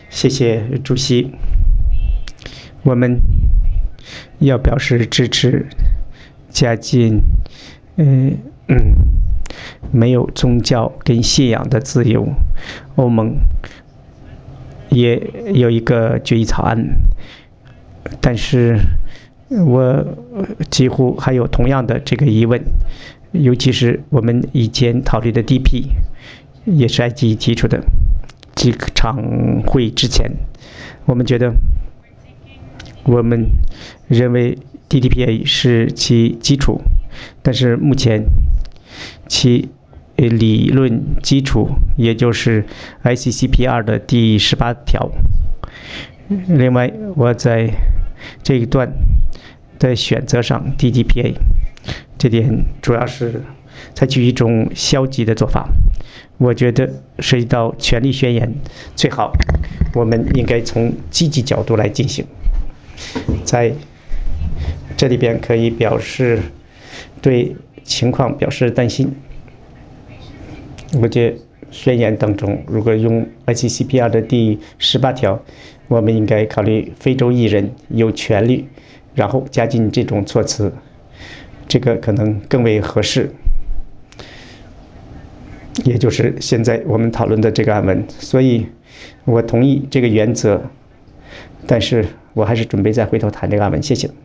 谢谢主席。我们要表示支持加进没有宗教跟信仰的自由。欧盟也有一个决议草案，但是我几乎还有同样的这个疑问，尤其是我们以前讨论的 DP 也是埃及提出的。几场会之前，我们认为 DDPA 是其基础，但是目前其理论基础也就是 ICCPR 的第18条。另外，我在这一段的选择上 DDPA 这点主要是采取一种消极的做法。我觉得涉及到权利宣言，最好我们应该从积极角度来进行。在这里边可以表示对情况表示担心。我觉得宣言当中，如果用 ICCPR 的第18条，我们应该考虑非洲裔人有权利，然后加进这种措辞，这个可能更为合适。也就是现在我们讨论的这个案文，所以我同意这个原则，但是我还是准备再回头谈这个案文。谢谢。